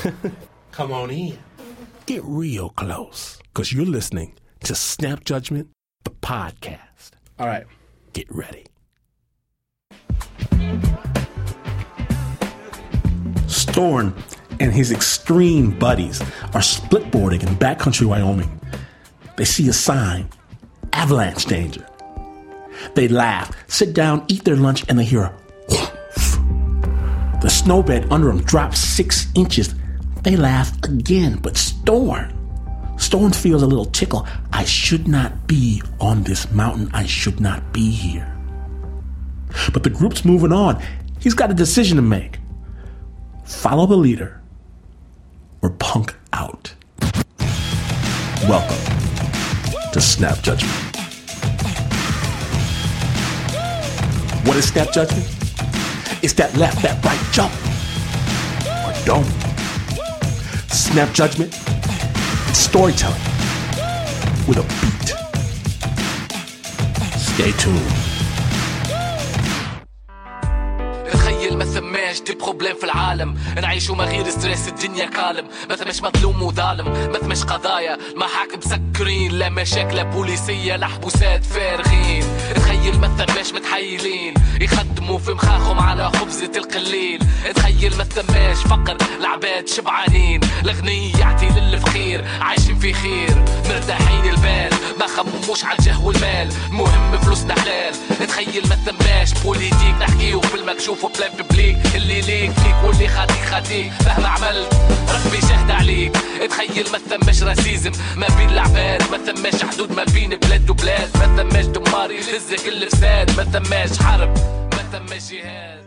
Come on in. Get real close, because you're listening to Snap Judgment, the podcast. All right, get ready. Storn and his extreme buddies are splitboarding in backcountry Wyoming. They see a sign, avalanche danger. They laugh, sit down, eat their lunch, and they hear a whoosh. The snowbed under them drops 6 inches. They laugh again, but Storn feels a little tickle. I should not be on this mountain. I should not be here. But the group's moving on. He's got a decision to make. Follow the leader or punk out. Welcome to Snap Judgment. What is Snap Judgment? It's that left, that right jump. Or don't. Snap Judgment, it's storytelling with a beat. Stay tuned. تخيل ما ثماش دي بروبليم في العالم نعيشوا ما غير ستريس الدنيا كالم ما ثماش مظلوم وظالم ما ثماش قضايا المحاكم مسكرين لا مشاكل بوليسية لا حبوسات فارغين تخيل ما ثماش متحيلين يخدموا في مخاخهم على خبزة القليل تخيل ما ثماش فقر العباد شبعانين الغني يعطي للفقير عايشين في خير مرتاحين البال ما خمموش على الجه والمال المهم فلوسنا حلال تخيل ما ثماش بوليتيك نحكيه في المكشوف وبلا ببليك اللي ليك فيك واللي خاطيك مهما عملت ربي شهد عليك تخيل ما ثماش راسيزم ما بين العباد ما ثماش حدود ما بين بلاد وبلاد ما ثماش دمار يلزك الفساد ما ثماش حرب ما ثماش جهاد.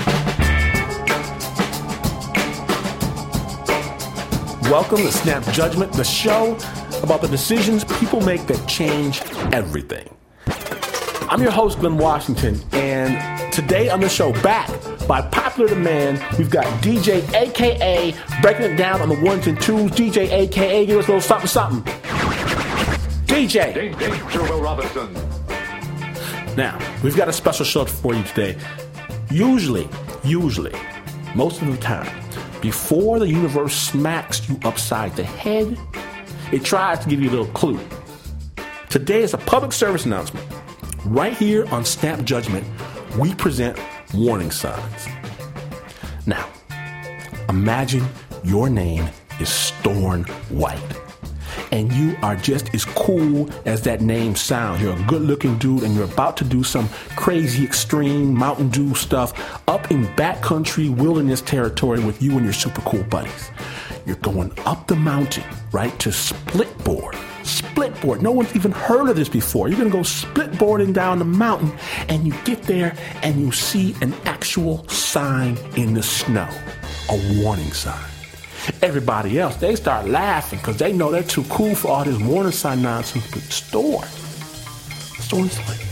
Welcome to Snap Judgment, the show about the decisions people make that change everything. I'm your host, Glenn Washington, and today on the show, back by popular demand, we've got DJ AKA breaking it down on the ones and twos. DJ AKA, give us a little something, something. DJ. Danger, Will Robinson. Now, we've got a special show for you today. Usually, most of the time, before the universe smacks you upside the head, it tries to give you a little clue. Today is a public service announcement. Right here on Snap Judgment, we present warning signs. Now, imagine your name is Storn White, and you are just as cool as that name sounds. You're a good-looking dude, and you're about to do some crazy, extreme Mountain Dew stuff up in backcountry wilderness territory with you and your super cool buddies. You're going up the mountain, right, to Splitboard. Splitboard. No one's even heard of this before. You're going to go splitboarding down the mountain, and you get there, and you see an actual sign in the snow. A warning sign. Everybody else, they start laughing because they know they're too cool for all this warning sign nonsense. But Storn's like,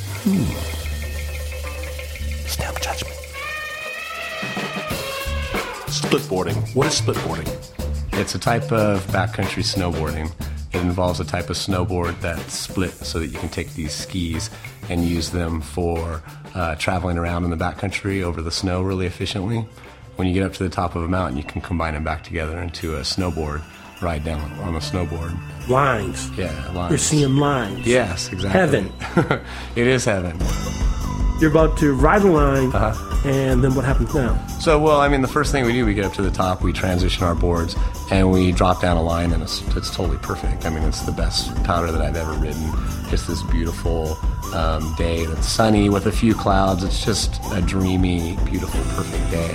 Snap Judgment. Splitboarding. What is splitboarding? It's a type of backcountry snowboarding. It involves a type of snowboard that's split so that you can take these skis and use them for traveling around in the backcountry over the snow really efficiently. When you get up to the top of a mountain, you can combine them back together into a snowboard, ride down on a snowboard. Lines. Yeah, lines. You're seeing lines. Yes, exactly. Heaven. It is heaven. You're about to ride a line, and then what happens now? So, the first thing we do, we get up to the top, we transition our boards, and we drop down a line, and it's totally perfect. It's the best powder that I've ever ridden. Just this beautiful day that's sunny with a few clouds. It's just a dreamy, beautiful, perfect day.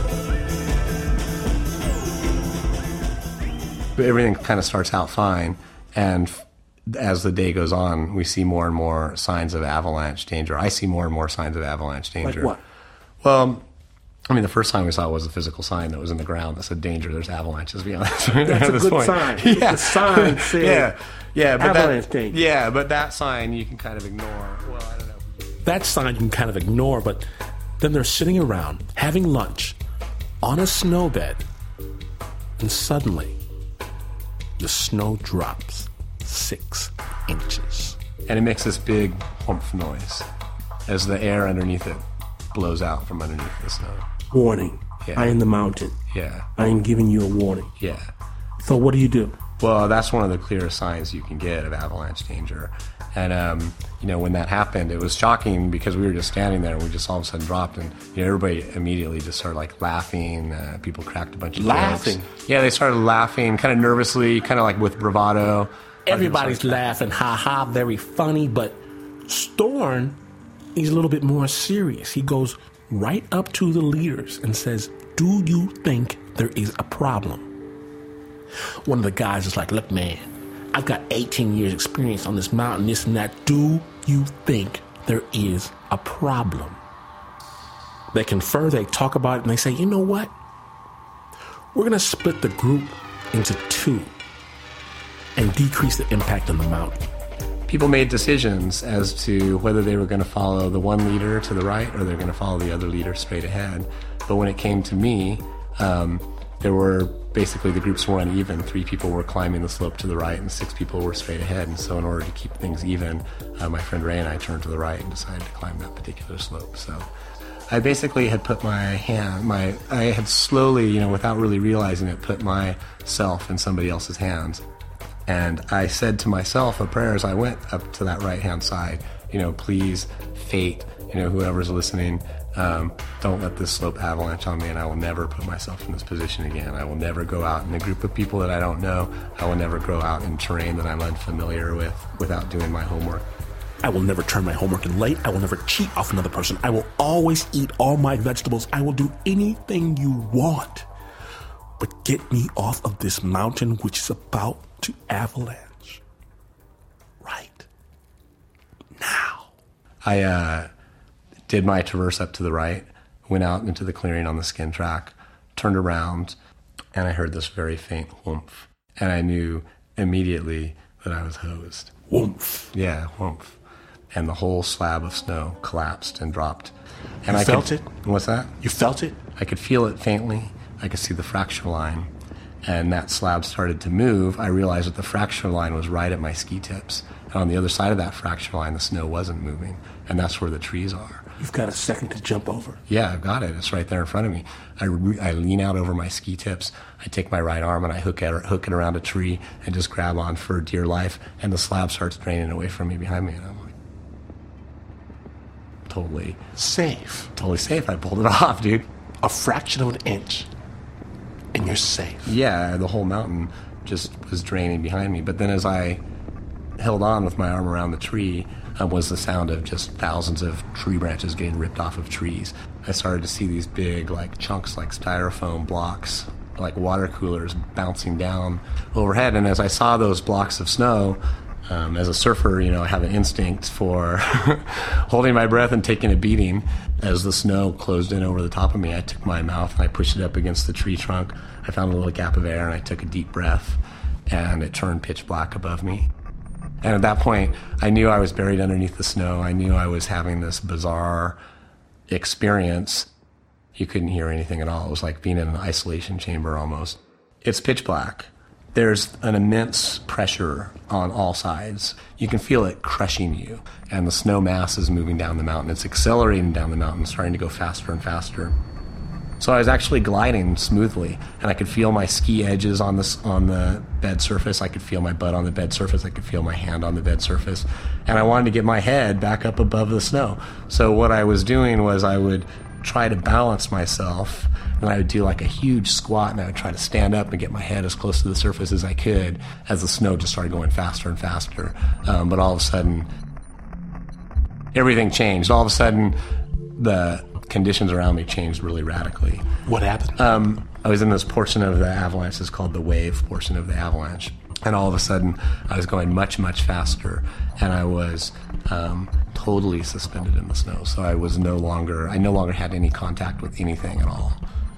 But everything kind of starts out fine, and as the day goes on, we see more and more signs of avalanche danger. I see more and more signs of avalanche danger. Like what? Well, the first sign we saw was a physical sign that was in the ground that said danger, there's avalanches beyond this. That's a good sign. Yeah. The sign said avalanche danger. Yeah, but that sign you can kind of ignore. Well, I don't know. That sign you can kind of ignore, but then they're sitting around having lunch on a snowbed, and suddenly the snow drops 6 inches. And it makes this big whoomph noise as the air underneath it blows out from underneath the snow. Warning, high in the mountain. Yeah. I ain't giving you a warning. Yeah. So what do? Well, that's one of the clearest signs you can get of avalanche danger. And, when that happened, it was shocking because we were just standing there and we just all of a sudden dropped, and everybody immediately just started like laughing. People cracked a bunch of laughing. Jokes. Yeah, they started laughing kind of nervously, kind of like with bravado. Everybody's laughing, ha, very funny, but Storn, he's a little bit more serious. He goes right up to the leaders and says, do you think there is a problem? One of the guys is like, look, man, I've got 18 years experience on this mountain, this and that. Do you think there is a problem? They confer, they talk about it, and they say, you know what? We're going to split the group into two and decrease the impact on the mountain. People made decisions as to whether they were going to follow the one leader to the right or they're going to follow the other leader straight ahead. But when it came to me, there were basically the groups were uneven. 3 people were climbing the slope to the right and 6 people were straight ahead. And so in order to keep things even, my friend Ray and I turned to the right and decided to climb that particular slope. So I basically had put I had slowly, without really realizing it, put myself in somebody else's hands. And I said to myself a prayer as I went up to that right-hand side, please, fate, whoever's listening, don't let this slope avalanche on me, and I will never put myself in this position again. I will never go out in a group of people that I don't know. I will never go out in terrain that I'm unfamiliar with without doing my homework. I will never turn my homework in late. I will never cheat off another person. I will always eat all my vegetables. I will do anything you want. But get me off of this mountain, which is about to avalanche. Right now. I did my traverse up to the right, went out into the clearing on the skin track, turned around, and I heard this very faint whoomph. And I knew immediately that I was hosed. Whoomph. Yeah, whoomph. And the whole slab of snow collapsed and dropped. And I felt it? What's that? You felt it? I could feel it faintly. I could see the fracture line. And that slab started to move. I realized that the fracture line was right at my ski tips. And on the other side of that fracture line, the snow wasn't moving. And that's where the trees are. You've got a second to jump over. Yeah, I've got it. It's right there in front of me. I lean out over my ski tips. I take my right arm and I hook it around a tree and just grab on for dear life. And the slab starts draining away from me behind me. And I'm like, totally safe. Totally safe. I pulled it off, dude. A fraction of an inch. And you're safe. Yeah, the whole mountain just was draining behind me. But then as I held on with my arm around the tree, was the sound of just thousands of tree branches getting ripped off of trees. I started to see these big, like, chunks, like styrofoam blocks, like water coolers bouncing down overhead. And as I saw those blocks of snow, as a surfer, I have an instinct for holding my breath and taking a beating. As the snow closed in over the top of me, I took my mouth and I pushed it up against the tree trunk. I found a little gap of air and I took a deep breath, and it turned pitch black above me. And at that point, I knew I was buried underneath the snow. I knew I was having this bizarre experience. You couldn't hear anything at all. It was like being in an isolation chamber almost. It's pitch black. There's an immense pressure on all sides. You can feel it crushing you. And the snow mass is moving down the mountain. It's accelerating down the mountain, starting to go faster and faster. So I was actually gliding smoothly, and I could feel my ski edges on the bed surface. I could feel my butt on the bed surface. I could feel my hand on the bed surface. And I wanted to get my head back up above the snow. So what I was doing was I would try to balance myself, and I would do like a huge squat, and I would try to stand up and get my head as close to the surface as I could as the snow just started going faster and faster. But all of a sudden, everything changed. All of a sudden, the conditions around me changed really radically. What happened? I was in this portion of the avalanche. It's called the wave portion of the avalanche. And all of a sudden, I was going much, much faster, and I was totally suspended in the snow. So I no longer had any contact with anything at all.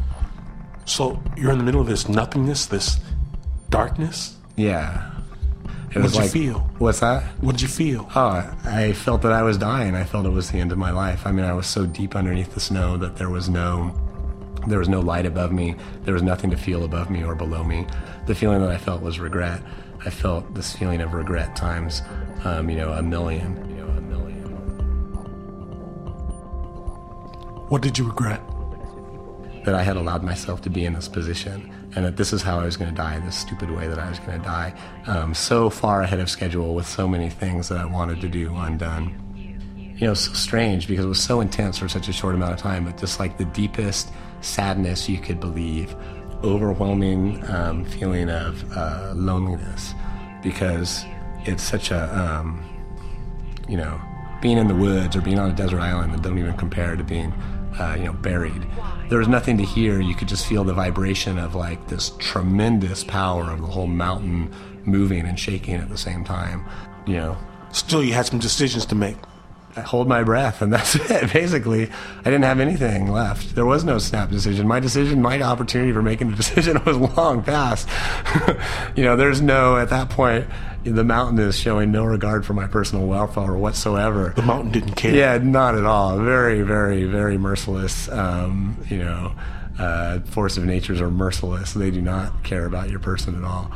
So you're in the middle of this nothingness, this darkness? Yeah. What did you feel? What's that? What did you feel? Oh, I felt that I was dying. I felt it was the end of my life. I mean, I was so deep underneath the snow that there was no light above me. There was nothing to feel above me or below me. The feeling that I felt was regret. I felt this feeling of regret times, a million. What did you regret? that I had allowed myself to be in this position, and that this is how I was going to die, this stupid way that I was going to die, so far ahead of schedule with so many things that I wanted to do undone. You know, so strange because it was so intense for such a short amount of time, but just like the deepest sadness you could believe, overwhelming feeling of loneliness, because it's such a, you know, being in the woods or being on a desert island that don't even compare to being, you know, buried. There was nothing to hear. You could just feel the vibration of like this tremendous power of the whole mountain moving and shaking at the same time, you know. Still, you had some decisions to make. I hold my breath, and that's it. Basically, I didn't have anything left. There was no snap decision. My opportunity for making a decision was long past. You know, there's no, at that point, the mountain is showing no regard for my personal welfare whatsoever. The mountain didn't care. Yeah, not at all. Very, very, very merciless. You know, force of natures are merciless. They do not care about your person at all.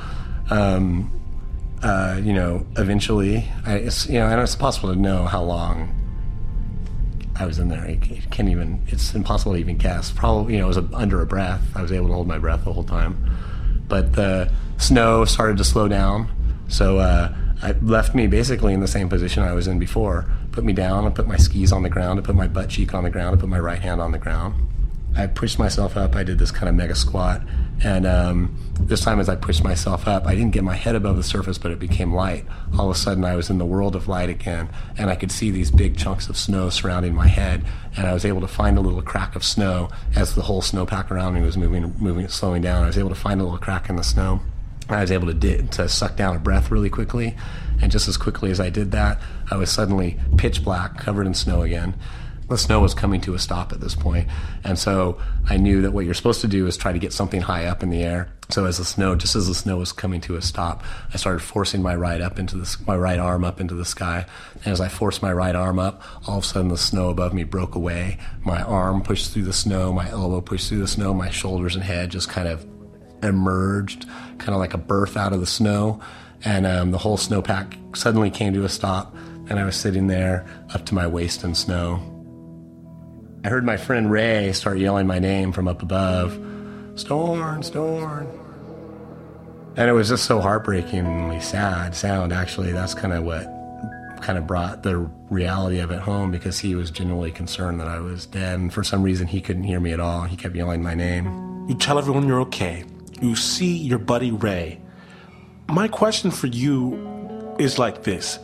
You know, eventually, it's, you know, and it's impossible to know how long I was in there. It's impossible to even guess. Probably, you know, it was under a breath. I was able to hold my breath the whole time. But the snow started to slow down, so it left me basically in the same position I was in before. Put me down, I put my skis on the ground, I put my butt cheek on the ground, I put my right hand on the ground. I pushed myself up. I did this kind of mega squat, and this time as I pushed myself up, I didn't get my head above the surface, but it became light. All of a sudden I was in the world of light again, and I could see these big chunks of snow surrounding my head, and I was able to find a little crack of snow as the whole snowpack around me was moving, slowing down. I was able to find a little crack in the snow. I was able to suck down a breath really quickly, and just as quickly as I did that, I was suddenly pitch black, covered in snow again. The snow was coming to a stop at this point, and so I knew that what you're supposed to do is try to get something high up in the air. So just as the snow was coming to a stop, I started forcing my right arm up into the sky. And as I forced my right arm up, all of a sudden the snow above me broke away. My arm pushed through the snow, my elbow pushed through the snow, my shoulders and head just kind of emerged, kind of like a birth out of the snow. And the whole snowpack suddenly came to a stop, and I was sitting there up to my waist in snow. I heard my friend Ray start yelling my name from up above, "Storn, Storn." And it was just so heartbreakingly sad sound, actually. That's kind of what kind of brought the reality of it home, because he was genuinely concerned that I was dead, and for some reason he couldn't hear me at all. He kept yelling my name. You tell everyone you're okay. You see your buddy Ray. My question for you is like this.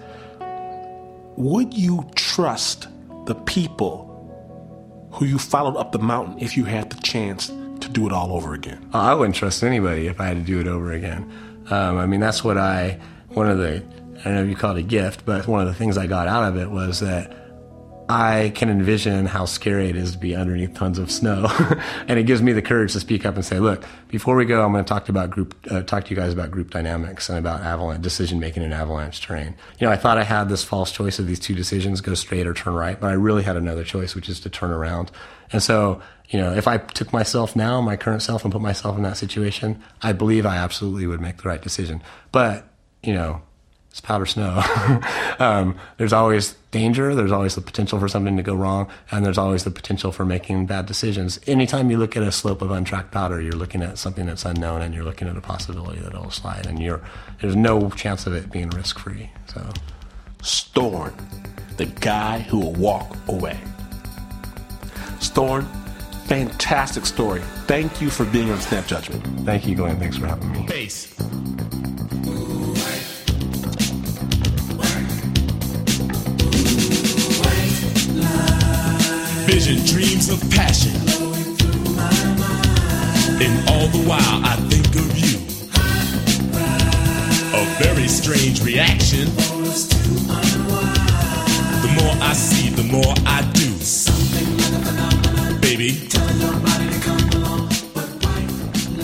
Would you trust the people who you followed up the mountain if you had the chance to do it all over again? I wouldn't trust anybody if I had to do it over again. I mean, that's what I don't know if you call it a gift, but one of the things I got out of it was that I can envision how scary it is to be underneath tons of snow. And it gives me the courage to speak up and say, look, before we go, I'm going to talk to you guys about group dynamics and about decision making in avalanche terrain. You know, I thought I had this false choice of these two decisions, go straight or turn right, but I really had another choice, which is to turn around. And so, you know, if I took myself now, my current self, and put myself in that situation, I believe I absolutely would make the right decision. But, you know, it's powder snow. There's always danger. There's always the potential for something to go wrong. And there's always the potential for making bad decisions. Anytime you look at a slope of untracked powder, you're looking at something that's unknown, and you're looking at a possibility that it'll slide. And there's no chance of it being risk-free. So, Storn, the guy who will walk away. Storn, fantastic story. Thank you for being on Snap Judgment. Thank you, Glenn. Thanks for having me. Peace. Vision, dreams of passion, and all the while I think of you. A very strange reaction. The more I see, the more I do. Baby, tell your body to come along, but white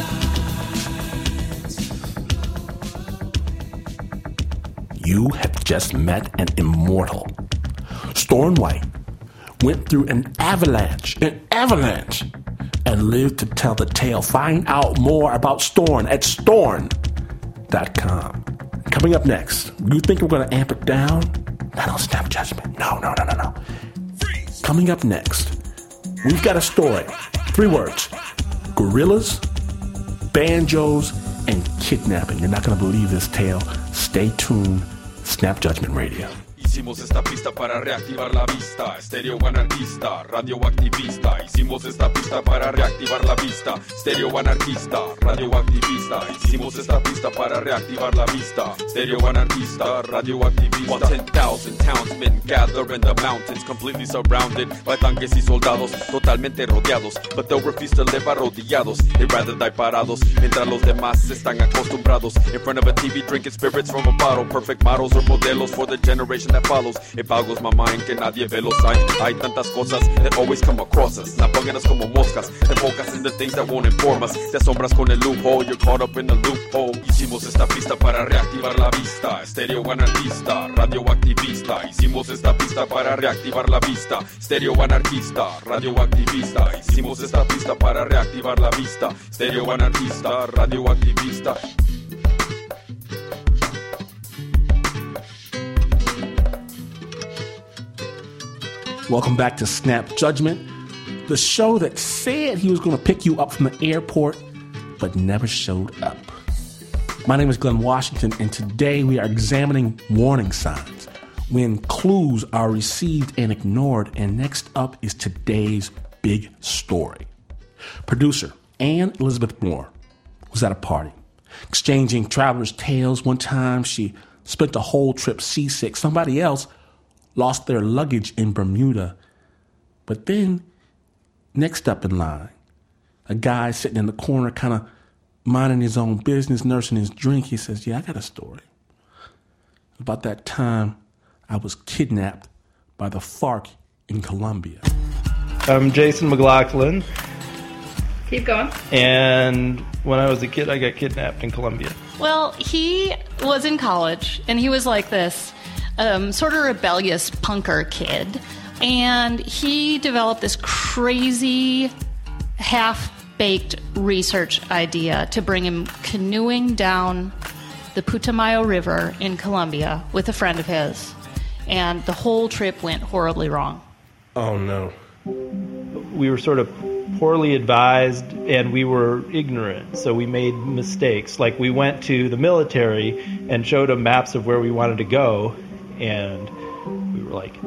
lies. You have just met an immortal. Storn White went through an avalanche, and lived to tell the tale. Find out more about Storn at storn.com. Coming up next, you think we're going to amp it down? Not on Snap Judgment. No. Freeze. Coming up next, we've got a story. 3 words. gorillas, banjos, and kidnapping. You're not going to believe this tale. Stay tuned. Snap Judgment Radio. Hicimos esta pista para reactivar la vista. Estéreo anarquista, radioactivista. Hicimos esta pista para reactivar la vista. Estéreo anarquista, radioactivista. Hicimos esta pista para reactivar la vista. Estéreo anarquista, radioactivista. While 10,000 townsmen gather in the mountains, completely surrounded by tanques y soldados, totalmente rodeados, but they'll refuse to live arrodillados. They'd rather die parados, mientras los demás están acostumbrados. In front of a TV, drinking spirits from a bottle. Perfect models or modelos for the generation that follows. It boggles my mind que nadie ve los signs. Hay tantas cosas that always come across us. Napónganos como moscas. Te focus in the things that won't inform us. Te asombras con el loophole. You're caught up in the loophole. Hicimos esta pista para reactivar la vista. Estéreo anarquista, radioactivista. Hicimos esta pista para reactivar la vista. Estéreo anarquista, radioactivista. Hicimos esta pista para reactivar la vista. Estéreo anarquista, radioactivista. Welcome back to Snap Judgment, the show that said he was going to pick you up from the airport, but never showed up. My name is Glenn Washington, and today we are examining warning signs, when clues are received and ignored. And next up is today's big story. Producer Ann Elizabeth Moore was at a party, exchanging travelers' tales. One time she spent the whole trip seasick. Somebody else lost their luggage in Bermuda. But then, next up in line, a guy sitting in the corner kind of minding his own business, nursing his drink. He says, yeah, I got a story. About that time, I was kidnapped by the FARC in Colombia. I'm Jason McLaughlin, Keep going. and when I was a kid, I got kidnapped in Colombia. Well, he was in college, and he was like this sort of rebellious punker kid. And he developed this crazy, half-baked research idea to bring him canoeing down the Putumayo River in Colombia with a friend of his. And the whole trip went horribly wrong. Oh, no. We were sort of poorly advised, and we were ignorant, so we made mistakes. Like, we went to the military and showed them maps of where we wanted to go, and we were like,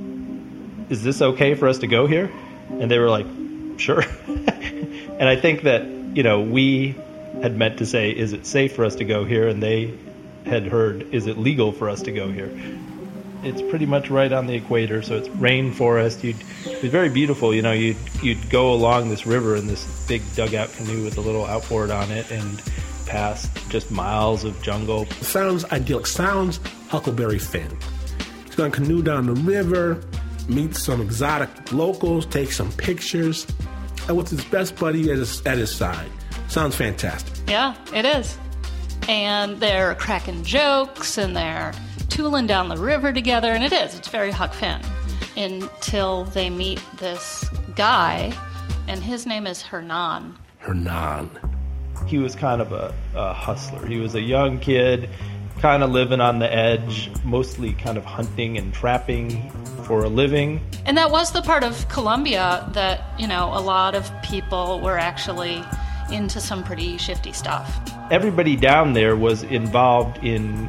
is this okay for us to go here? And they were like, sure. And I think that, we had meant to say, is it safe for us to go here? And they had heard, is it legal for us to go here? It's pretty much right on the equator, so it's rainforest. It was very beautiful. You'd go along this river in this big dugout canoe with a little outboard on it and past just miles of jungle. Sounds idyllic. Sounds Huckleberry Finn. He's going to canoe down the river, meet some exotic locals, take some pictures, and with his best buddy at his side. Sounds fantastic. Yeah, it is. And they're cracking jokes, and they're tooling down the river together, and it's very Huck Finn. Until they meet this guy, and his name is Hernan. Hernan. He was kind of a hustler. He was a young kid, kind of living on the edge, mostly kind of hunting and trapping for a living. And that was the part of Colombia that, a lot of people were actually into some pretty shifty stuff. Everybody down there was involved in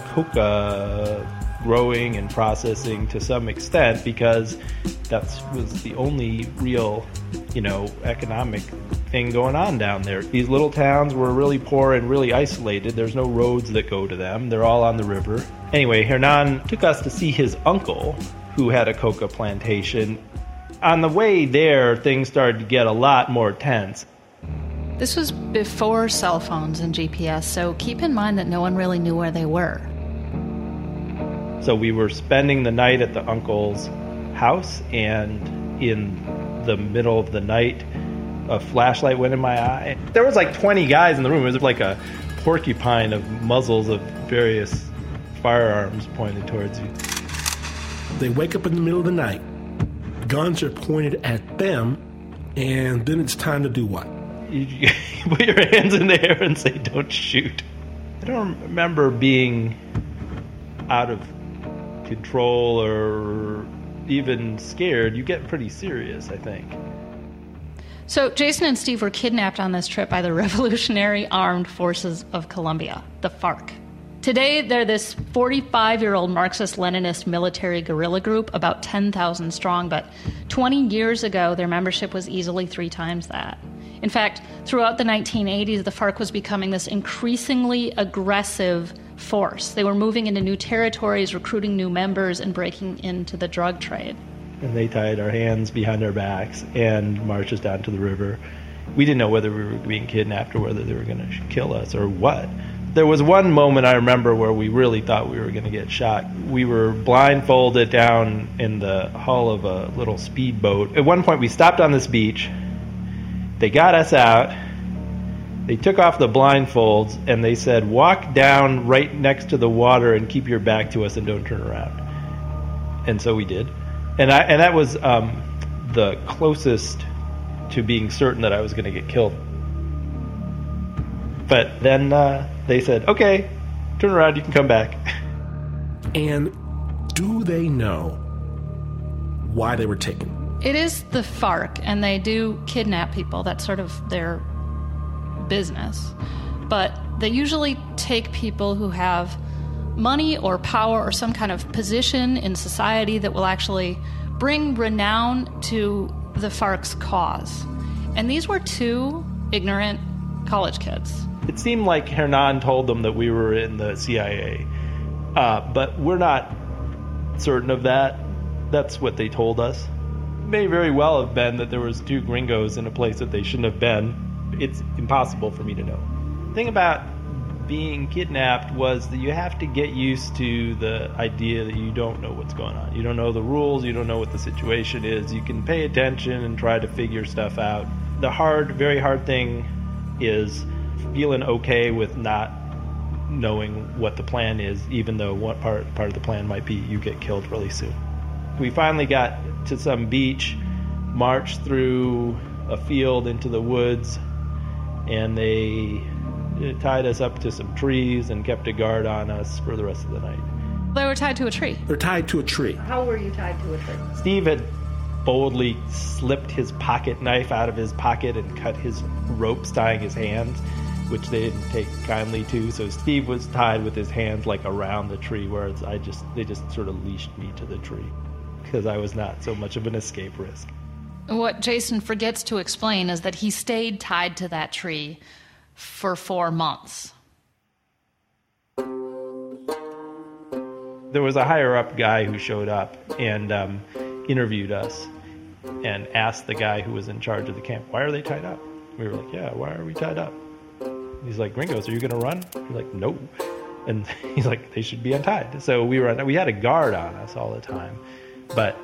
coca growing and processing to some extent, because that was the only real, economic thing going on down there. These little towns were really poor and really isolated. There's no roads that go to them. They're all on the river. Anyway, Hernan took us to see his uncle, who had a coca plantation. On the way there, things started to get a lot more tense. This was before cell phones and GPS, so keep in mind that no one really knew where they were. So we were spending the night at the uncle's house, and in the middle of the night, a flashlight went in my eye. There was like 20 guys in the room. It was like a porcupine of muzzles of various firearms pointed towards you. They wake up in the middle of the night. Guns are pointed at them, and then it's time to do what? You put your hands in the air and say, don't shoot. I don't remember being out of control or even scared. You get pretty serious, I think. So Jason and Steve were kidnapped on this trip by the Revolutionary Armed Forces of Colombia, the FARC. Today, they're this 45-year-old Marxist-Leninist military guerrilla group, about 10,000 strong, but 20 years ago, their membership was easily 3 times that. In fact, throughout the 1980s, the FARC was becoming this increasingly aggressive force. They were moving into new territories, recruiting new members, and breaking into the drug trade. And they tied our hands behind our backs and marched us down to the river. We didn't know whether we were being kidnapped or whether they were going to kill us or what. There was one moment I remember where we really thought we were going to get shot. We were blindfolded down in the hull of a little speedboat. At one point, we stopped on this beach. They got us out. They took off the blindfolds, and they said, walk down right next to the water and keep your back to us and don't turn around. And so we did. And that was the closest to being certain that I was going to get killed. But then they said, okay, turn around, you can come back. And do they know why they were taken? It is the FARC, and they do kidnap people. That's sort of their business. But they usually take people who have money or power or some kind of position in society that will actually bring renown to the FARC's cause. And these were 2 ignorant college kids. It seemed like Hernan told them that we were in the CIA, but we're not certain of that. That's what they told us. It may very well have been that there was 2 gringos in a place that they shouldn't have been. It's impossible for me to know. The thing about being kidnapped was that you have to get used to the idea that you don't know what's going on. You don't know the rules, you don't know what the situation is. You can pay attention and try to figure stuff out. The very hard thing is feeling okay with not knowing what the plan is, even though one part of the plan might be you get killed really soon. We finally got to some beach, marched through a field into the woods, and they tied us up to some trees and kept a guard on us for the rest of the night. They were tied to a tree. They're tied to a tree. How were you tied to a tree? Steve had boldly slipped his pocket knife out of his pocket and cut his ropes tying his hands, which they didn't take kindly to. So Steve was tied with his hands like around the tree, whereas they just sort of leashed me to the tree because I was not so much of an escape risk. What Jason forgets to explain is that he stayed tied to that tree for 4 months. There was a higher-up guy who showed up and interviewed us and asked the guy who was in charge of the camp, why are they tied up? We were like, yeah, why are we tied up? He's like, gringos, are you going to run? We're like, no. And he's like, they should be untied. So we had a guard on us all the time, but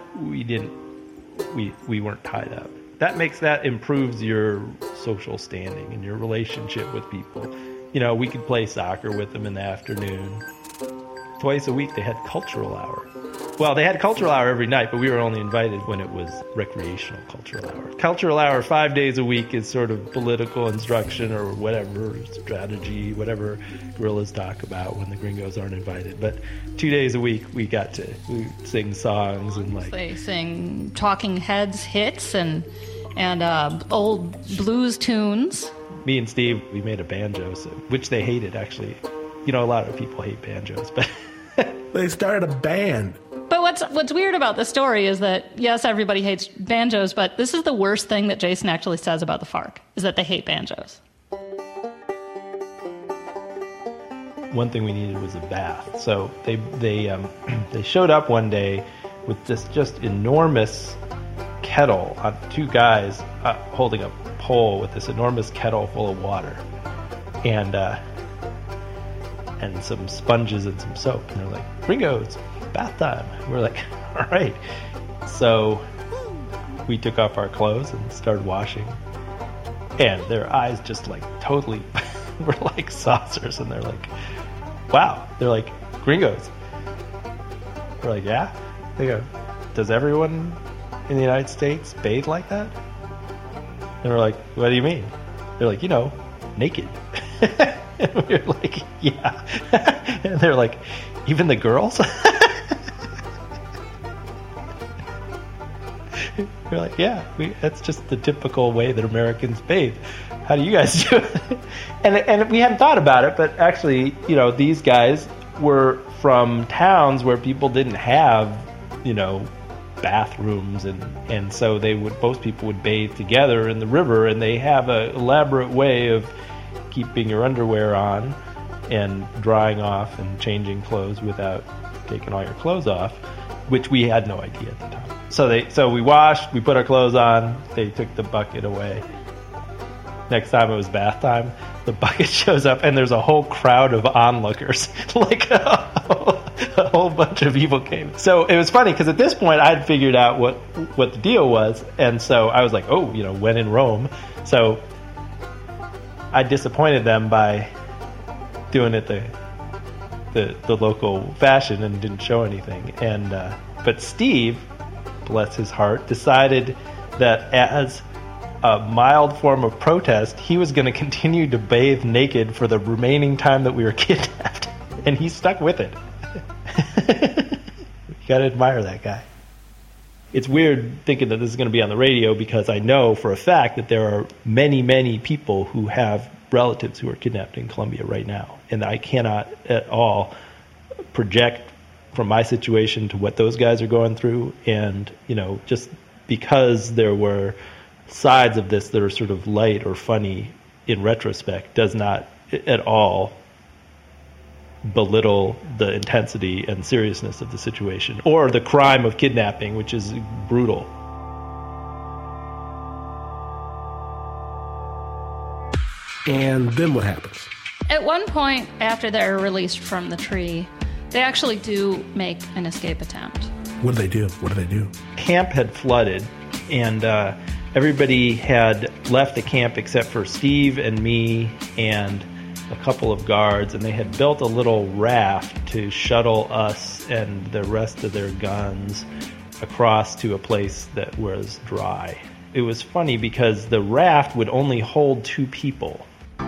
we weren't tied up. That improves your social standing and your relationship with people. You know, we could play soccer with them in the afternoon. Twice a week they had cultural hour. Well, they had cultural hour every night, but we were only invited when it was recreational cultural hour. Cultural hour 5 days a week is sort of political instruction or whatever, strategy, whatever guerrillas talk about when the gringos aren't invited. But 2 days a week we sing songs and They sing Talking Heads hits and old blues tunes. Me and Steve, we made a banjo, which they hated actually. You know, a lot of people hate banjos, but They started a band. But what's weird about the story is that, yes, everybody hates banjos, but this is the worst thing that Jason actually says about the FARC, is that they hate banjos. One thing we needed was a bath. So they showed up one day with this just enormous kettle on 2 guys holding a pole with this enormous kettle full of water and some sponges and some soap. And they're like, gringos, bath time. We're like, all right. So we took off our clothes and started washing. And their eyes just like totally were like saucers. And they're like, wow. They're like, gringos. We're like, yeah. They go, does everyone in the United States bathe like that? And we're like, what do you mean? They're like, naked. And we're like, yeah. And they're like, even the girls? We're like, yeah, that's just the typical way that Americans bathe. How do you guys do it? And we hadn't thought about it, but actually, these guys were from towns where people didn't have, bathrooms, and so most people would bathe together in the river, and they have an elaborate way of keeping your underwear on and drying off and changing clothes without taking all your clothes off, which we had no idea at the time. So we washed, we put our clothes on, they took the bucket away. Next time it was bath time, the bucket shows up and there's a whole crowd of onlookers, like a whole bunch of people came. So it was funny because at this point I had figured out what the deal was, and so I was like, when in Rome. So I disappointed them by doing it the local fashion and didn't show anything. And but Steve, bless his heart, decided that as a mild form of protest, he was going to continue to bathe naked for the remaining time that we were kidnapped, and he stuck with it. You gotta admire that guy. It's weird thinking that this is going to be on the radio, because I know for a fact that there are many, many people who have relatives who are kidnapped in Colombia right now, and I cannot at all project from my situation to what those guys are going through. And just because there were sides of this that are sort of light or funny in retrospect does not at all belittle the intensity and seriousness of the situation, or the crime of kidnapping, which is brutal. And then what happens? At one point, after they're released from the tree, they actually do make an escape attempt. What do they do? Camp had flooded, and everybody had left the camp except for Steve and me and a couple of guards, and they had built a little raft to shuttle us and the rest of their guns across to a place that was dry. It was funny because the raft would only hold 2 people.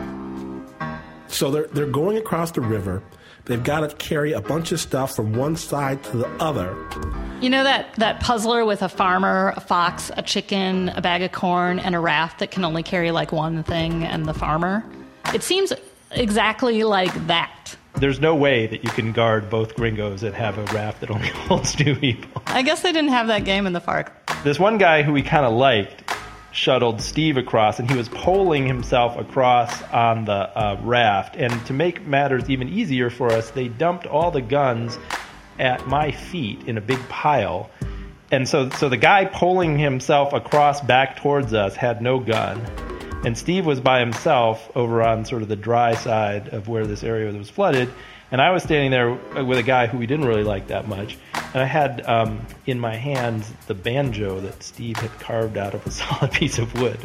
So they're going across the river. They've got to carry a bunch of stuff from one side to the other. You know that puzzler with a farmer, a fox, a chicken, a bag of corn, and a raft that can only carry like one thing, and the farmer? It seems exactly like that. There's no way that you can guard both gringos and have a raft that only holds 2 people. I guess they didn't have that game in the FARC. This one guy who we kind of liked shuttled Steve across, and he was poling himself across on the raft. And to make matters even easier for us, they dumped all the guns at my feet in a big pile. And so the guy poling himself across back towards us had no gun. And Steve was by himself over on sort of the dry side of where this area was flooded. And I was standing there with a guy who we didn't really like that much. And I had in my hands the banjo that Steve had carved out of a solid piece of wood.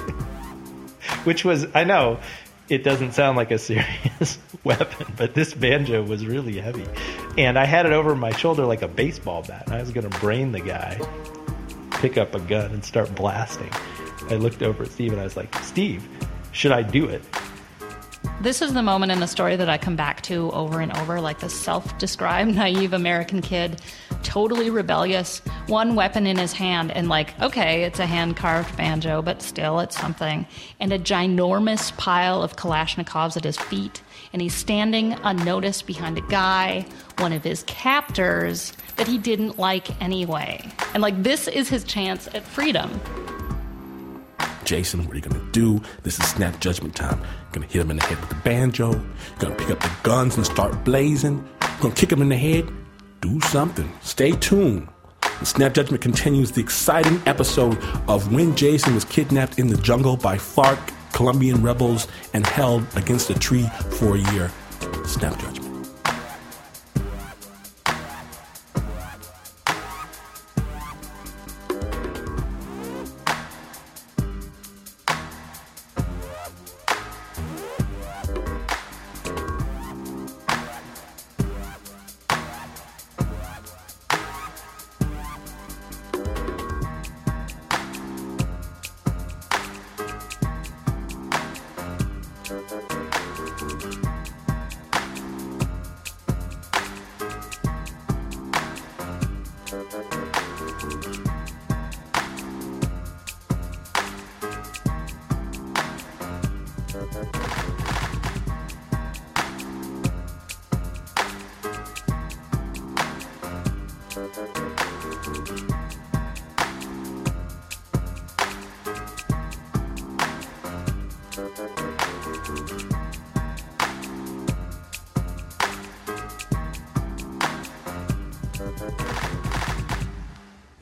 Which was, I know, it doesn't sound like a serious weapon, but this banjo was really heavy. And I had it over my shoulder like a baseball bat. And I was going to brain the guy, pick up a gun, and start blasting. I looked over at Steve and I was like, Steve, should I do it? This is the moment in the story that I come back to over and over, like the self-described naive American kid, totally rebellious, one weapon in his hand, and like, okay, it's a hand-carved banjo, but still it's something, and a ginormous pile of Kalashnikovs at his feet, and he's standing unnoticed behind a guy, one of his captors, that he didn't like anyway. And like, this is his chance at freedom. Jason, what are you going to do? This is snap judgment time. You're going to hit him in the head with the banjo. You're going to pick up the guns and start blazing. You're going to kick him in the head. Do something. Stay tuned. The Snap Judgment continues the exciting episode of when Jason was kidnapped in the jungle by FARC, Colombian rebels, and held against a tree for a year. Snap Judgment.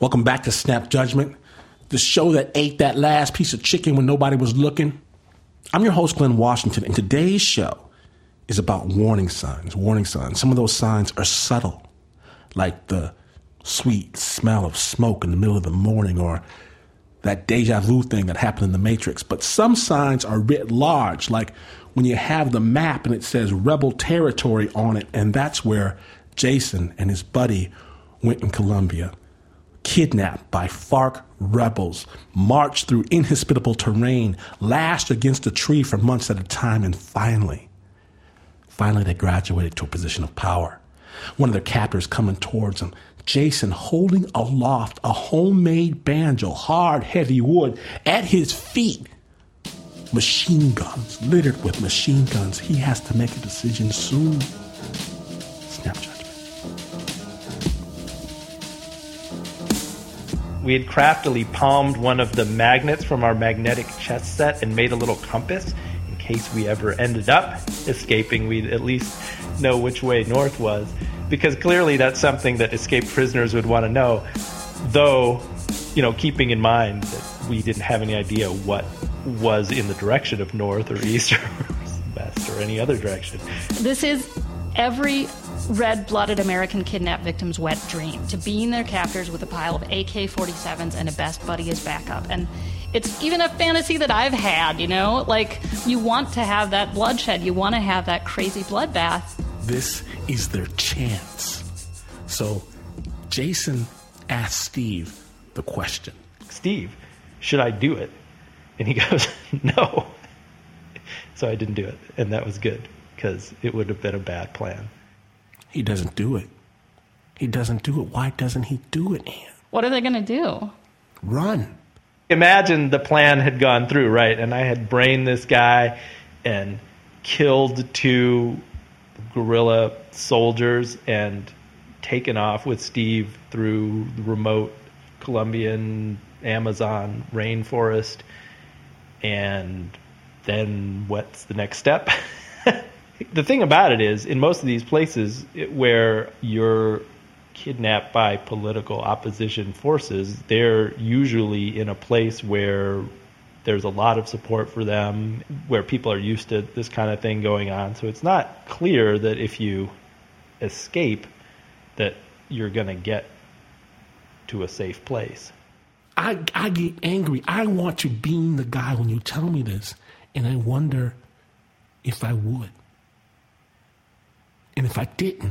Welcome back to Snap Judgment, the show that ate that last piece of chicken when nobody was looking. I'm your host, Glenn Washington, and today's show is about warning signs. Warning signs. Some of those signs are subtle, like the sweet smell of smoke in the middle of the morning or that deja vu thing that happened in The Matrix. But some signs are writ large, like when you have the map and it says rebel territory on it, and that's where Jason and his buddy went in Colombia. Kidnapped by FARC rebels, marched through inhospitable terrain, lashed against a tree for months at a time, and finally they graduated to a position of power. One of their captors coming towards them, Jason holding aloft a homemade banjo, hard, heavy wood, at his feet. Machine guns, littered with machine guns. He has to make a decision soon. Snap Judgment. We had craftily palmed one of the magnets from our magnetic chess set and made a little compass. In case we ever ended up escaping, we'd at least know which way north was. Because clearly that's something that escaped prisoners would want to know. Though, keeping in mind that we didn't have any idea what was in the direction of north or east or west or any other direction. This is every red-blooded American kidnapped victim's wet dream, to be in their captors with a pile of AK-47s and a best buddy as backup. And it's even a fantasy that I've had, like you want to have that bloodshed, you want to have that crazy bloodbath. This is their chance. So Jason asked Steve the question. Steve, should I do it? And he goes, no. So I didn't do it. And that was good, because it would have been a bad plan. He doesn't do it. He doesn't do it. Why doesn't he do it, Ann? What are they going to do? Run. Imagine the plan had gone through, right? And I had brained this guy and killed 2 guerrilla soldiers and taken off with Steve through the remote Colombian Amazon rainforest. And then what's the next step? The thing about it is, in most of these places where you're kidnapped by political opposition forces, they're usually in a place where there's a lot of support for them, where people are used to this kind of thing going on. So it's not clear that if you escape that you're going to get to a safe place. I get angry. I want to bean the guy when you tell me this, and I wonder if I would. And if I didn't,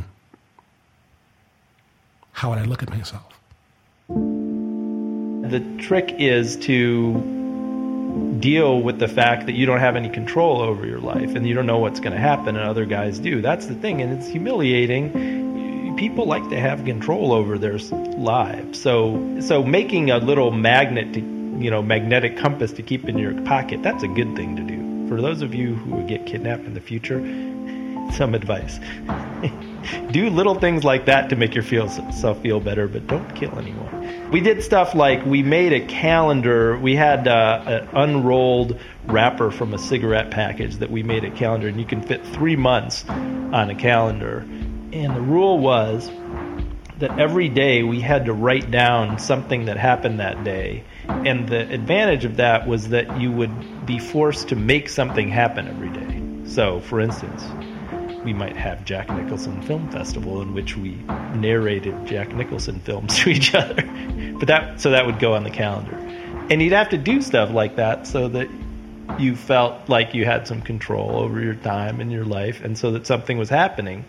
how would I look at myself? The trick is to deal with the fact that you don't have any control over your life and you don't know what's going to happen and other guys do. That's the thing, and it's humiliating. People like to have control over their lives. So making a little magnetic compass to keep in your pocket, that's a good thing to do. For those of you who would get kidnapped in the future, some advice. Do little things like that to make yourself feel better, but don't kill anyone. We did stuff like we made a calendar. We had an unrolled wrapper from a cigarette package that we made a calendar, and you can fit 3 months on a calendar. And the rule was that every day we had to write down something that happened that day. And the advantage of that was that you would be forced to make something happen every day. So, for instance, we might have Jack Nicholson Film Festival in which we narrated Jack Nicholson films to each other. So that would go on the calendar. And you'd have to do stuff like that so that you felt like you had some control over your time and your life, and so that something was happening.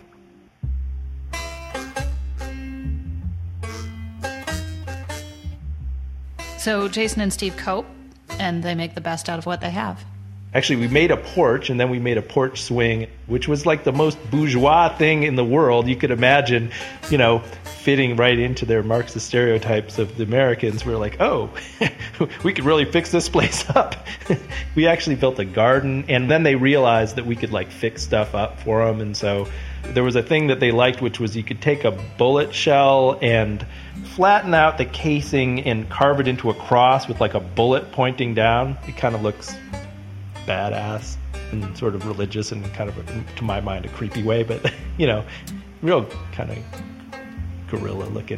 So Jason and Steve cope, and they make the best out of what they have. Actually, we made a porch, and then we made a porch swing, which was like the most bourgeois thing in the world. You could imagine, fitting right into their Marxist stereotypes of the Americans. We were like, oh, we could really fix this place up. We actually built a garden, and then they realized that we could fix stuff up for them. And so there was a thing that they liked, which was you could take a bullet shell and flatten out the casing and carve it into a cross with a bullet pointing down. It kind of looks badass and sort of religious and kind of, to my mind, a creepy way, but real kind of guerrilla looking.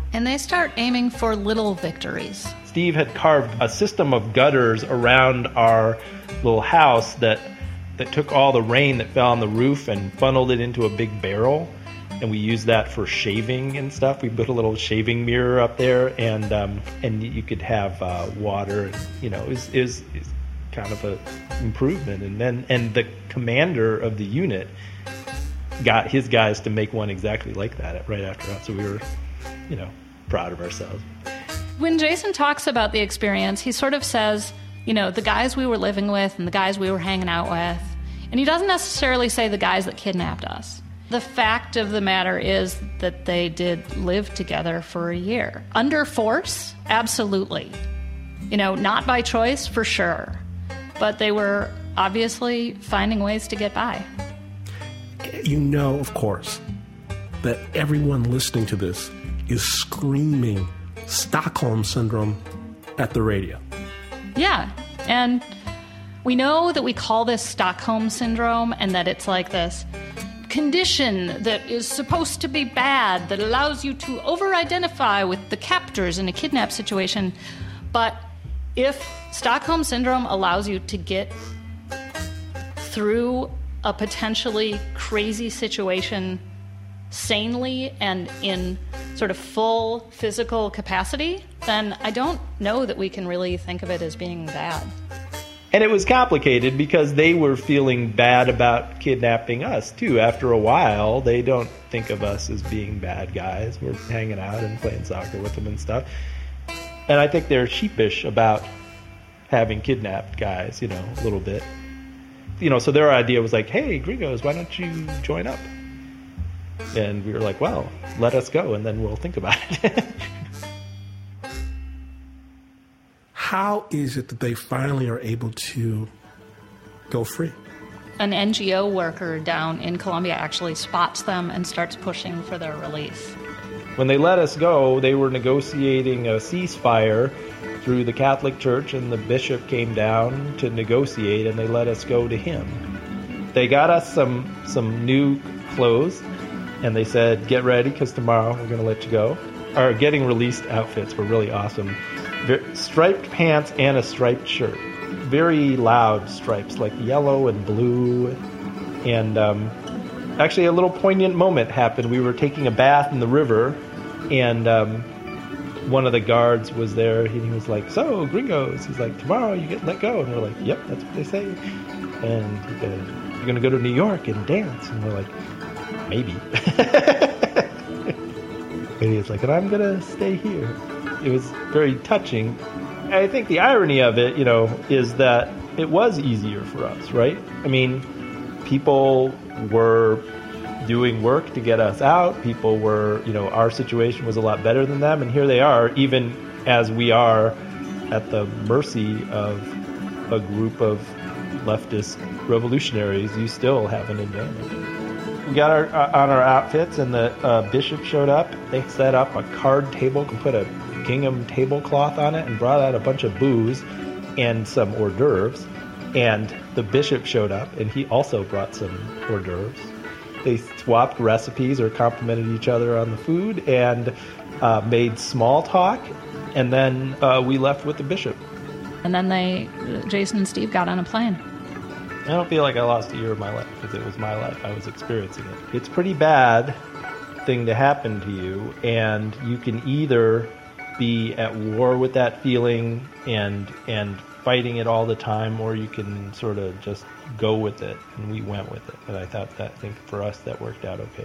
And they start aiming for little victories. Steve had carved a system of gutters around our little house that took all the rain that fell on the roof and funneled it into a big barrel. And we used that for shaving and stuff. We put a little shaving mirror up there, and you could have water. And, you know, it was kind of a improvement. And the commander of the unit got his guys to make one exactly like that right after that. So we were, you know, proud of ourselves. When Jason talks about the experience, he sort of says, you know, the guys we were living with and the guys we were hanging out with. And he doesn't necessarily say the guys that kidnapped us. The fact of the matter is that they did live together for a year. Under force? Absolutely. You know, not by choice, for sure. But they were obviously finding ways to get by. You know, of course, that everyone listening to this is screaming Stockholm Syndrome at the radio. Yeah, and we know that we call this Stockholm Syndrome and that it's like this condition that is supposed to be bad, that allows you to over-identify with the captors in a kidnap situation. But if Stockholm Syndrome allows you to get through a potentially crazy situation sanely and in sort of full physical capacity, then I don't know that we can really think of it as being bad. And it was complicated because they were feeling bad about kidnapping us, too. After a while, they don't think of us as being bad guys. We're hanging out and playing soccer with them and stuff. And I think they're sheepish about having kidnapped guys, you know, a little bit. You know, so their idea was like, hey, gringos, why don't you join up? And we were like, well, let us go, and then we'll think about it. How is it that they finally are able to go free? An NGO worker down in Colombia actually spots them and starts pushing for their release. When they let us go, they were negotiating a ceasefire through the Catholic Church, and the bishop came down to negotiate, and they let us go to him. They got us some new clothes, and they said, get ready, because tomorrow we're going to let you go. Our getting released outfits were really awesome. Striped pants and a striped shirt. Very loud stripes, like yellow and blue. And actually a little poignant moment happened. We were taking a bath in the river, and one of the guards was there, and he was like, so, gringos. He's like, tomorrow you get let go. And we're like, yep, that's what they say. And he said, you're going to go to New York and dance. And we're like, maybe. And he's like, and I'm going to stay here. It was very touching. I think the irony of it, you know, is that it was easier for us, right? I mean, people were doing work to get us out. People were, you know, our situation was a lot better than them. And here they are, even as we are at the mercy of a group of leftist revolutionaries, you still have an advantage. We got on our outfits, and the bishop showed up. They set up a card table, could put a gingham tablecloth on it, and brought out a bunch of booze and some hors d'oeuvres. And the bishop showed up, and he also brought some hors d'oeuvres. They swapped recipes or complimented each other on the food and made small talk, and then we left with the bishop. And then Jason and Steve got on a plane. I don't feel like I lost a year of my life, because it was my life. I was experiencing it. It's a pretty bad thing to happen to you, and you can either be at war with that feeling and fighting it all the time, or you can sort of just go with it. And we went with it, and I think for us that worked out okay.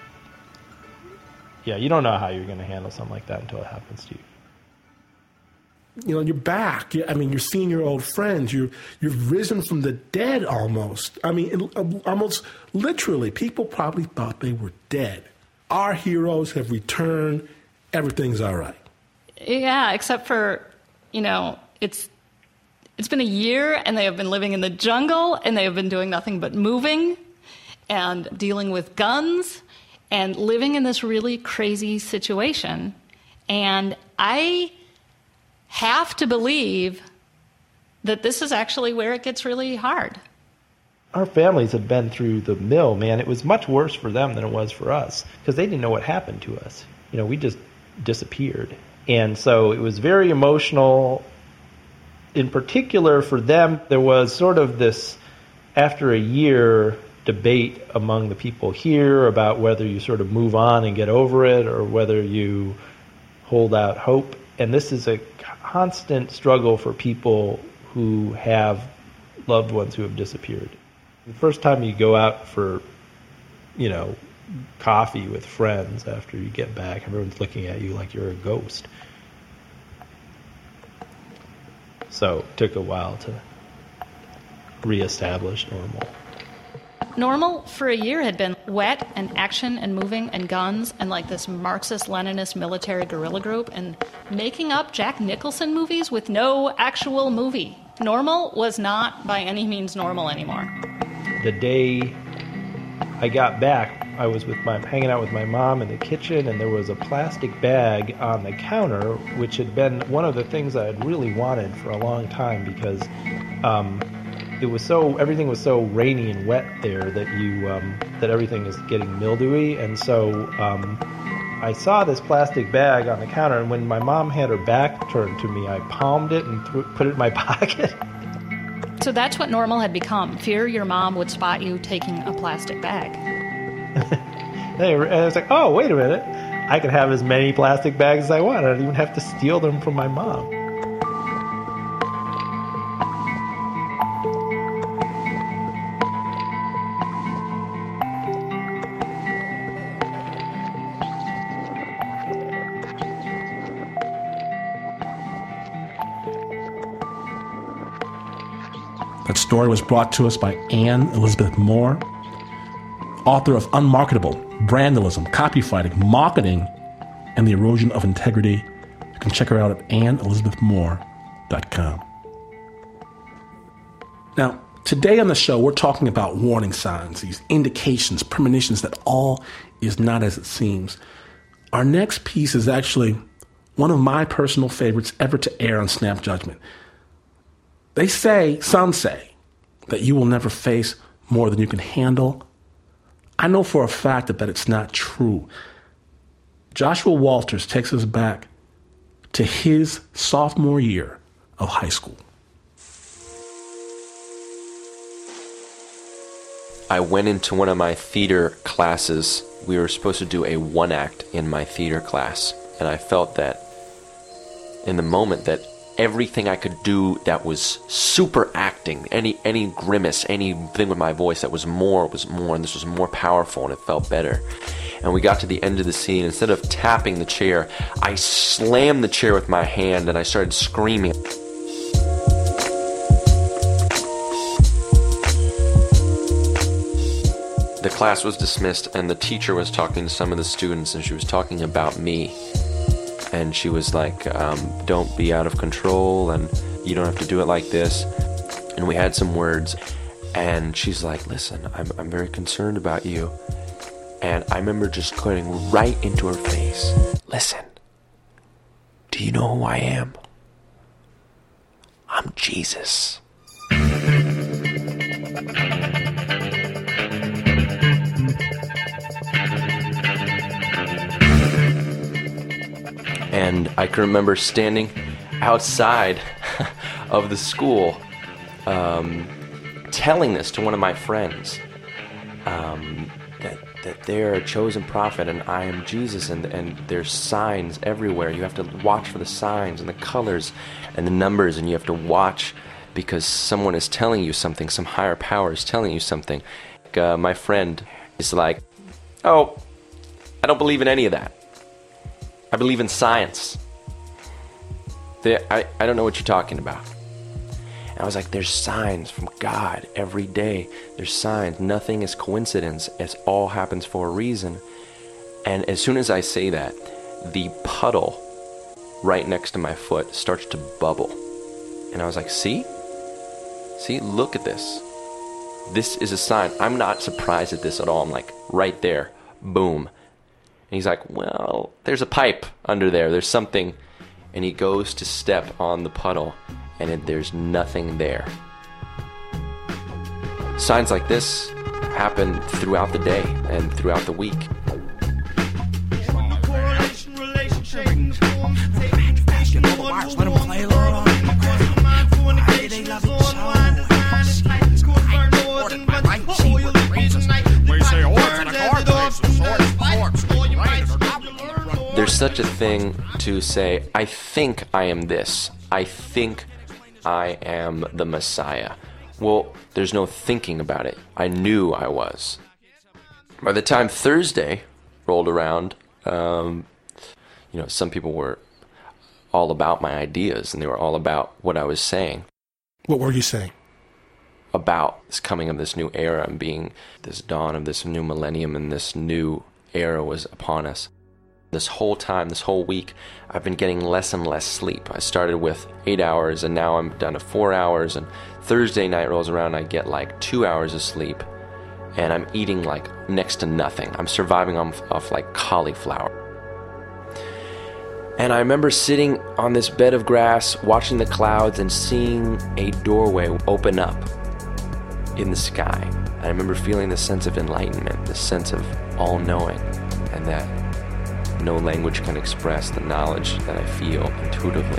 Yeah, you don't know how you're going to handle something like that until it happens to you. You know, you're back. I mean, you're seeing your old friends. You've risen from the dead almost. I mean, almost literally. People probably thought they were dead. Our heroes have returned. Everything's all right. Yeah, except for, you know, it's been a year, and they have been living in the jungle, and they have been doing nothing but moving and dealing with guns and living in this really crazy situation. And I have to believe that this is actually where it gets really hard. Our families had been through the mill, man. It was much worse for them than it was for us, because they didn't know what happened to us. You know, we just disappeared. And so it was very emotional. In particular, for them, there was sort of this, after a year, debate among the people here about whether you sort of move on and get over it or whether you hold out hope. And this is a constant struggle for people who have loved ones who have disappeared. The first time you go out for, coffee with friends after you get back, everyone's looking at you like you're a ghost. So it took a while to reestablish normal. Normal for a year had been wet and action and moving and guns and like this Marxist-Leninist military guerrilla group and making up Jack Nicholson movies with no actual movie. Normal was not by any means normal anymore. The day I got back, I was hanging out with my mom in the kitchen, and there was a plastic bag on the counter, which had been one of the things I had really wanted for a long time because everything was so rainy and wet there that everything is getting mildewy, and so I saw this plastic bag on the counter, and when my mom had her back turned to me, I palmed it and put it in my pocket. So that's what normal had become. Fear your mom would spot you taking a plastic bag. And I was like, oh, wait a minute. I could have as many plastic bags as I want. I don't even have to steal them from my mom. That story was brought to us by Anne Elizabeth Moore, author of Unmarketable, Brandalism, Copyfighting, Marketing, and the Erosion of Integrity. You can check her out at AnneElizabethMoore.com. Now, today on the show, we're talking about warning signs, these indications, premonitions that all is not as it seems. Our next piece is actually one of my personal favorites ever to air on Snap Judgment. Some say, that you will never face more than you can handle. I know for a fact that it's not true. Joshua Walters takes us back to his sophomore year of high school. I went into one of my theater classes. We were supposed to do a one act in my theater class. And I felt that in the moment that everything I could do that was super acting, any grimace, anything with my voice that was more, and this was more powerful and it felt better. And we got to the end of the scene. Instead of tapping the chair, I slammed the chair with my hand and I started screaming. The class was dismissed and the teacher was talking to some of the students and she was talking about me. And she was like, don't be out of control and you don't have to do it like this. And we had some words. And she's like, listen, I'm very concerned about you. And I remember just going right into her face. Listen, do you know who I am? I'm Jesus. And I can remember standing outside of the school telling this to one of my friends, that they're a chosen prophet and I am Jesus, and there's signs everywhere. You have to watch for the signs and the colors and the numbers, and you have to watch because someone is telling you something, some higher power is telling you something. My friend is like, oh, I don't believe in any of that. I believe in science. I don't know what you're talking about. And I was like, there's signs from God every day. There's signs. Nothing is coincidence. It all happens for a reason. And as soon as I say that, the puddle right next to my foot starts to bubble. And I was like, see? See, look at this. This is a sign. I'm not surprised at this at all. I'm like, right there. Boom. And he's like, well, there's a pipe under there. There's something. And he goes to step on the puddle, and there's nothing there. Signs like this happen throughout the day and throughout the week. Correlation, relationship, such a thing to say, I think I am this. I think I am the Messiah. Well, there's no thinking about it. I knew I was. By the time Thursday rolled around, some people were all about my ideas, and they were all about what I was saying. What were you saying? About this coming of this new era and being this dawn of this new millennium, and this new era was upon us. This whole time, this whole week, I've been getting less and less sleep. I started with 8 hours, and now I'm down to 4 hours, and Thursday night rolls around, I get like 2 hours of sleep, and I'm eating like next to nothing. I'm surviving off like cauliflower. And I remember sitting on this bed of grass, watching the clouds, and seeing a doorway open up in the sky. I remember feeling this sense of enlightenment, this sense of all-knowing, and that no language can express the knowledge that I feel intuitively.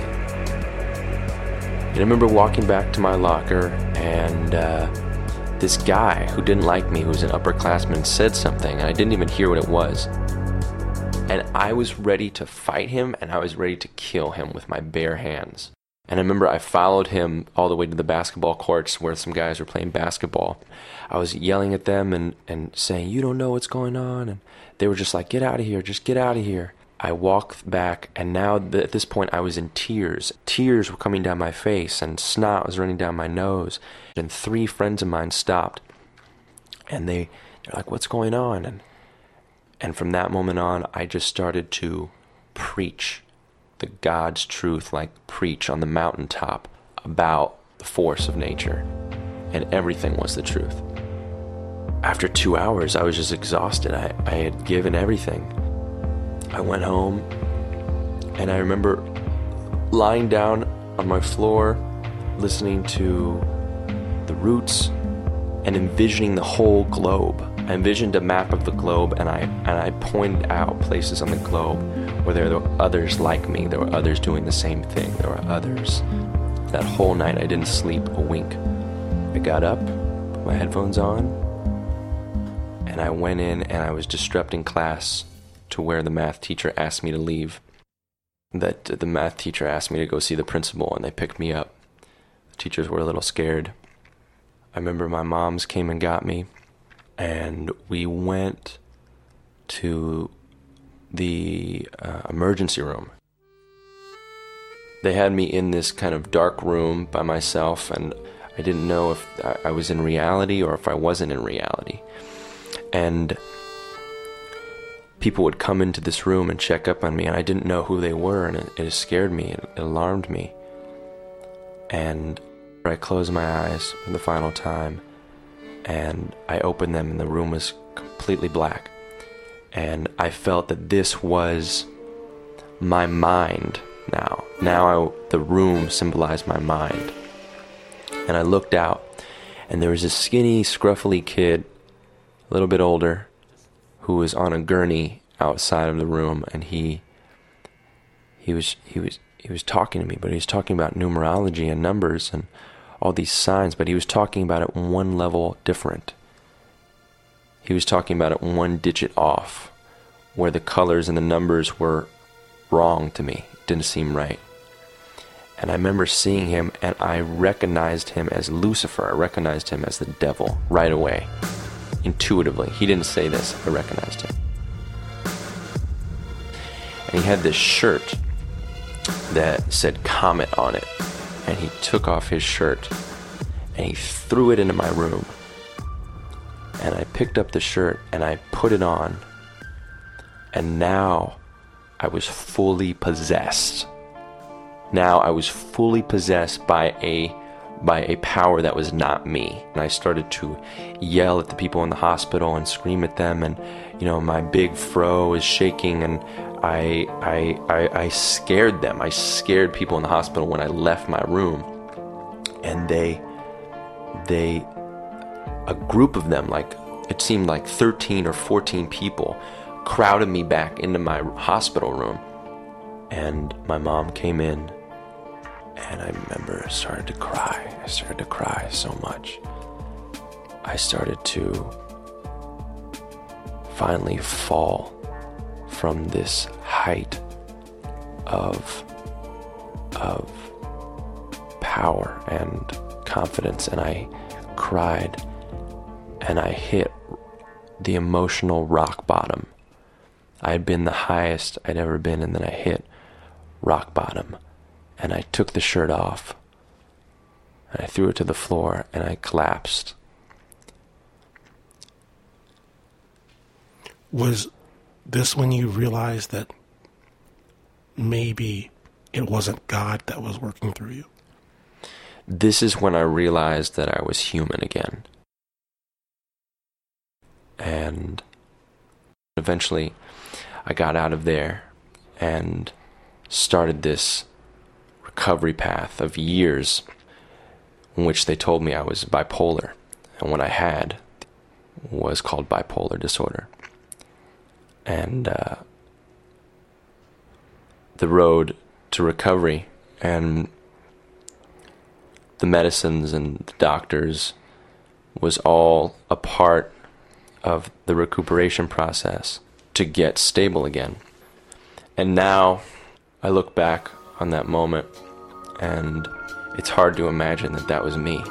And I remember walking back to my locker, and this guy who didn't like me, who was an upperclassman, said something, and I didn't even hear what it was. And I was ready to fight him, and I was ready to kill him with my bare hands. And I remember I followed him all the way to the basketball courts where some guys were playing basketball. I was yelling at them and saying, "You don't know what's going on." And they were just like, "Get out of here, just get out of here." I walked back, and now at this point I was in tears. Tears were coming down my face, and snot was running down my nose. And 3 friends of mine stopped, and they're like, "What's going on?" And from that moment on, I just started to preach the God's truth, like preach on the mountaintop about the force of nature. And everything was the truth. After 2 hours, I was just exhausted. I had given everything. I went home, and I remember lying down on my floor, listening to the Roots, and envisioning the whole globe. I envisioned a map of the globe, and I pointed out places on the globe where there were others like me. There were others doing the same thing. There were others. That whole night, I didn't sleep a wink. I got up, put my headphones on, and I went in, and I was disrupting class to where the math teacher asked me to leave. The math teacher asked me to go see the principal, and they picked me up. The teachers were a little scared. I remember my moms came and got me, and we went to the emergency room. They had me in this kind of dark room by myself, and I didn't know if I was in reality or if I wasn't in reality. And people would come into this room and check up on me, and I didn't know who they were, and it scared me, it alarmed me. And I closed my eyes for the final time, and I opened them, and the room was completely black. And I felt that this was my mind now. The room symbolized my mind. And I looked out, and there was this skinny, scruffy kid, a little bit older, who was on a gurney outside of the room, and he was talking to me, but he was talking about numerology and numbers and all these signs, but he was talking about it one level different. He was talking about it one digit off, where the colors and the numbers were wrong to me. It didn't seem right. And I remember seeing him, and I recognized him as Lucifer. I recognized him as the devil right away, intuitively. He didn't say this. I recognized him. And he had this shirt that said Comet on it. And he took off his shirt, and he threw it into my room. And I picked up the shirt, and I put it on. And now I was fully possessed. Now I was fully possessed by a power that was not me. And I started to yell at the people in the hospital and scream at them, and my big fro is shaking, and I scared them. I scared people in the hospital when I left my room. And a group of them, like it seemed like 13 or 14 people, crowded me back into my hospital room. And my mom came in, and I remember I started to cry. I started to cry so much. I started to finally fall from this height of power and confidence, and I cried, and I hit the emotional rock bottom. I had been the highest I'd ever been, and then I hit rock bottom, and I took the shirt off, and I threw it to the floor, and I collapsed. Was this when you realized that maybe it wasn't God that was working through you? This is when I realized that I was human again. And eventually I got out of there and started this recovery path of years in which they told me I was bipolar, and what I had was called bipolar disorder. And the road to recovery and the medicines and the doctors was all a part of the recuperation process to get stable again. And now I look back on that moment, and it's hard to imagine that that was me.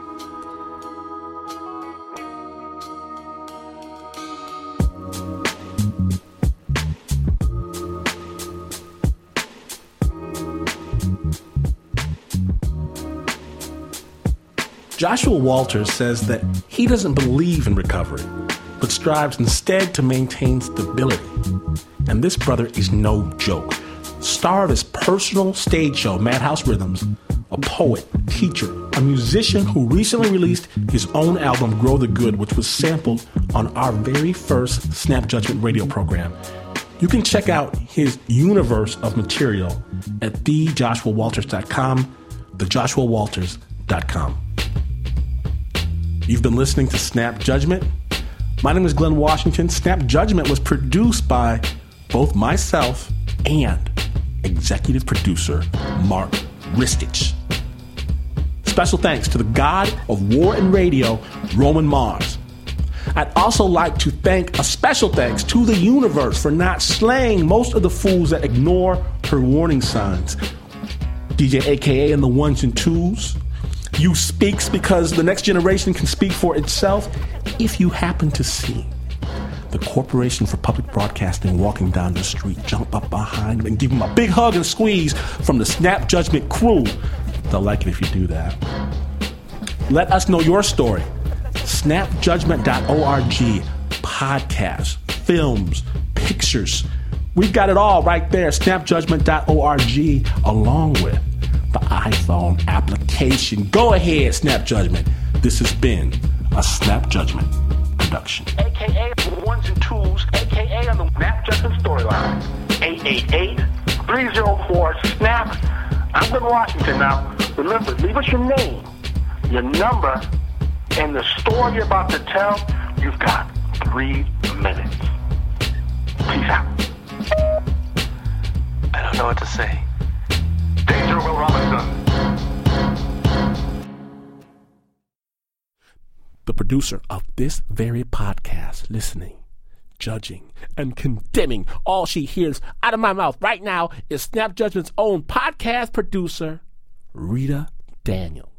Joshua Walters says that he doesn't believe in recovery, but strives instead to maintain stability. And this brother is no joke. Star of his personal stage show, Madhouse Rhythms, a poet, teacher, a musician who recently released his own album, Grow the Good, which was sampled on our very first Snap Judgment radio program. You can check out his universe of material at thejoshuawalters.com, thejoshuawalters.com. You've been listening to Snap Judgment. My name is Glenn Washington. Snap Judgment was produced by both myself and executive producer Mark Ristich. Special thanks to the god of war and radio, Roman Mars. I'd also like to thank a special thanks to the universe for not slaying most of the fools that ignore her warning signs. DJ AKA and the ones and twos. You speaks because the next generation can speak for itself. If you happen to see the Corporation for Public Broadcasting walking down the street, jump up behind them and give them a big hug and squeeze from the Snap Judgment crew. They'll like it if you do that. Let us know your story. Snapjudgment.org. Podcasts, films, pictures. We've got it all right there. Snapjudgment.org, along with the iPhone application. Go ahead, Snap Judgment. This has been a Snap Judgment production. AKA the ones and twos, AKA on the Snap Judgment storyline. 888-304-SNAP. I'm Glenn Washington now. Remember, leave us your name, your number, and the story you're about to tell. You've got 3 minutes. Peace out. I don't know what to say. Danger, Will Robinson. The producer of this very podcast, listening, judging, and condemning all she hears out of my mouth right now is Snap Judgment's own podcast producer, Rita Daniel.